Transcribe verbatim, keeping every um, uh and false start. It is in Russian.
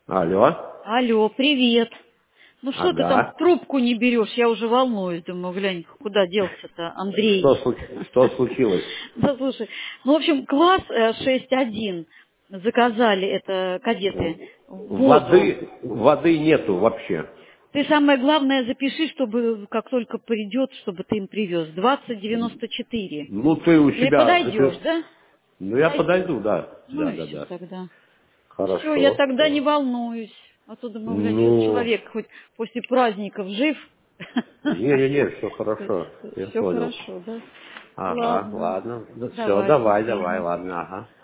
Алло. Алло, привет. Ну что ты там Ага. трубку не берешь? Я уже волнуюсь, думаю, глянь, куда делся-то Андрей. Что, слу- что случилось? Да слушай, ну в общем, класс э, шесть один заказали, это кадеты, воду. Воды, воды нету вообще. Ты самое главное запиши, чтобы как только придет, чтобы ты им привез. двадцать девяносто четыре. Ну ты у Или себя, подойдешь, ты- да? ну я Подойдешь? подойду, да. Ну Да, и да, все да. тогда. Все, я Хорошо. тогда не волнуюсь. А то думаю, глянь, что Ну, человек хоть после праздников жив. не-не-не, все хорошо. Я Все понял. хорошо, да? Ага, Ладно. ладно. Все, Давай, до давай, давай, свидания. ладно, ага.